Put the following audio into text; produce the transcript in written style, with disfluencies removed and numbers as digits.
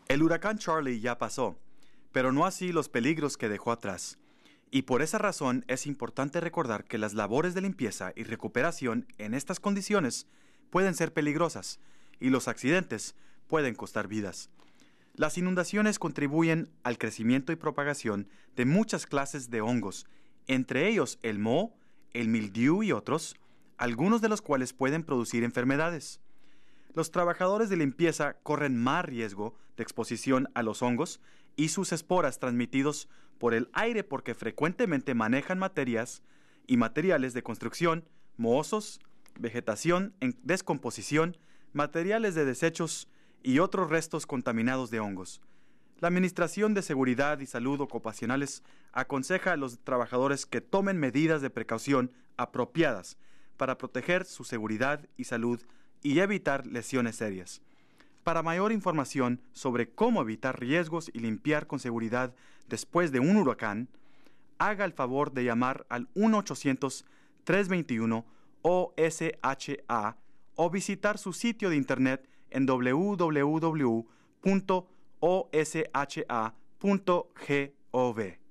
El huracán Charlie ya pasó, pero no así los peligros que dejó atrás. Y por esa razón es importante recordar que las labores de limpieza y recuperación en estas condiciones pueden ser peligrosas y los accidentes pueden costar vidas. Las inundaciones contribuyen al crecimiento y propagación de muchas clases de hongos, entre ellos el moho, el mildiu y otros, algunos de los cuales pueden producir enfermedades. Los trabajadores de limpieza corren más riesgo de exposición a los hongos y sus esporas transmitidos por el aire porque frecuentemente manejan materias y materiales de construcción, mohosos, vegetación en descomposición, materiales de desechos y otros restos contaminados de hongos. La Administración de Seguridad y Salud Ocupacionales aconseja a los trabajadores que tomen medidas de precaución apropiadas para proteger su seguridad y salud y evitar lesiones serias. Para mayor información sobre cómo evitar riesgos y limpiar con seguridad después de un huracán, haga el favor de llamar al 1-800-321-OSHA o visitar su sitio de internet en www.osha.gov.